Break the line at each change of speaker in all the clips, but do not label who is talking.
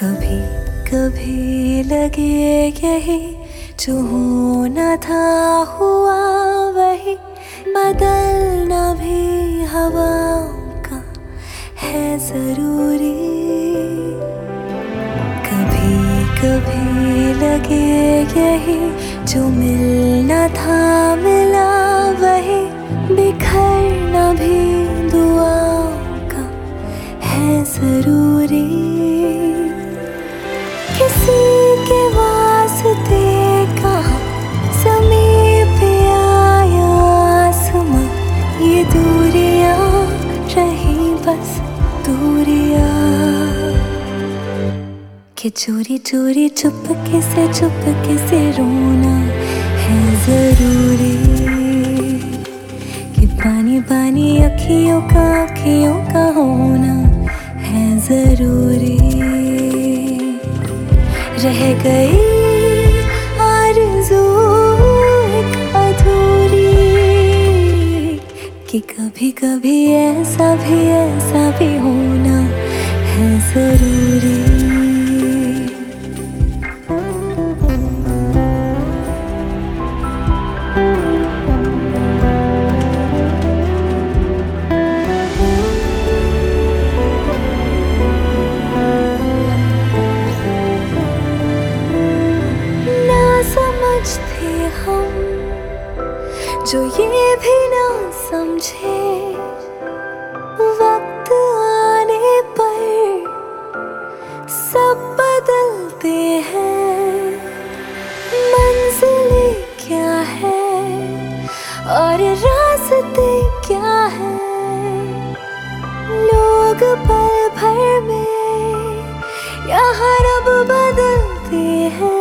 कभी कभी लगे यही जो होना था हुआ वही, बदलना भी हवाओं का है जरूरी। कभी कभी लगे यही जो मिलना था मिला वही, बिखरना भी दुआओं का है जरूरी। किसी के वास्ते कहाँ समीप आया आसमां, ये दूरियां रही बस दूरियां। कि चोरी चोरी चुपके से रोना है जरूरी। कि पानी पानी अखियों का होना है जरूरी। रह गई आरज़ू एक अधूरी, कि कभी कभी ऐसा भी होना है जरूरी। समझते हम जो ये भी ना समझे, वक्त आने पर सब बदलते हैं। मंजिलें क्या है और रास्ते क्या है, लोग पल भर में यहाँ रब बदलते हैं।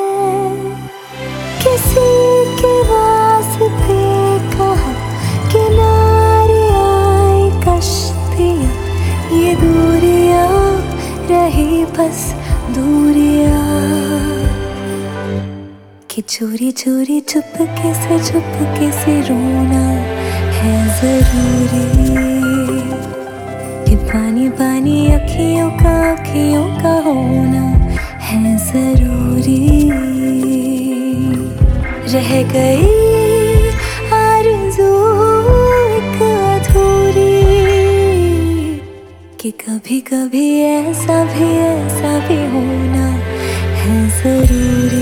किसी के वास्ते कहाँ किनारे आई कश्तियाँ, ये दूरियां रही बस दूरियां। कि चोरी चोरी चुपके से रोना है जरूरी। कि पानी पानी अखियों का होना है जरूरी। रह गई आरज़ू एक अधूरी, कि कभी कभी ऐसा भी होना है जरूरी।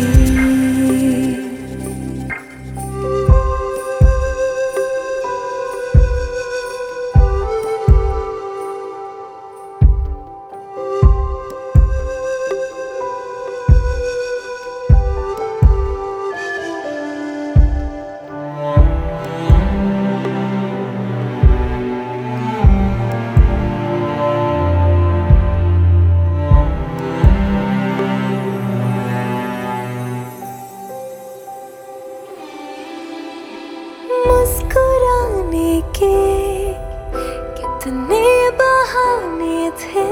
मुस्कुराने के कितने बहाने थे,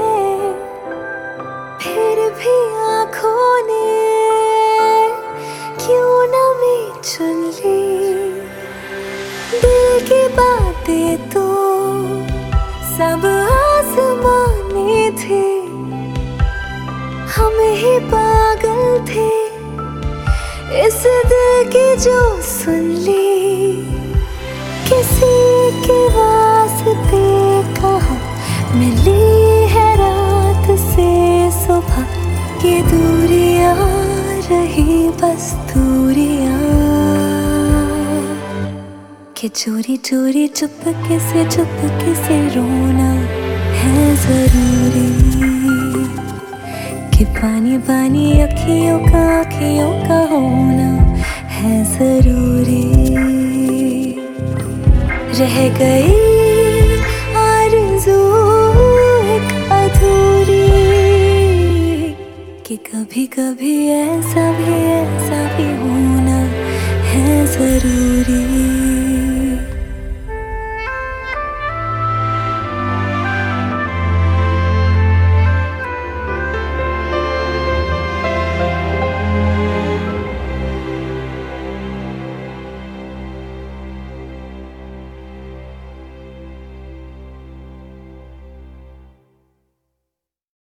फिर भी आँखों ने क्यों न मैं चुन ली। दिल की बातें तो सब आसमानी थी, हम ही पागल थे इस दिल की जो सुन ली। किसी के वास्ते कहाँ मिली है रात से सुबह, ये दूरियां रही बस दूरियां। कि चोरी चोरी चुपके से रोना है जरूरी। कि पानी पानी अखियों का होना है जरूरी। रह गई आरज़ू एक अधूरी, कि कभी कभी ऐसा भी होना है जरूरी।